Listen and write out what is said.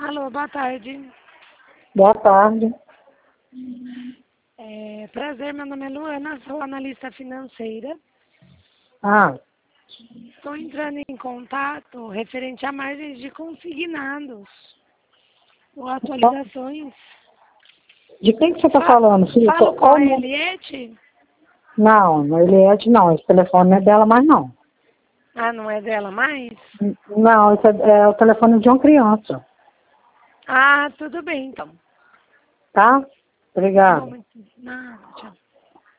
Alô, boa tarde. Boa tarde. Prazer, meu nome é Luana, sou analista financeira. Estou entrando em contato referente a margens de consignados ou atualizações. De quem que você está falando, filho? Falo com a Eliette? Não, Eliette não. Esse telefone não é dela mais, não. Ah, não é dela mais? Não, esse é o telefone de uma criança. Ah, tudo bem, então. Tá? Obrigada. Nada, tchau.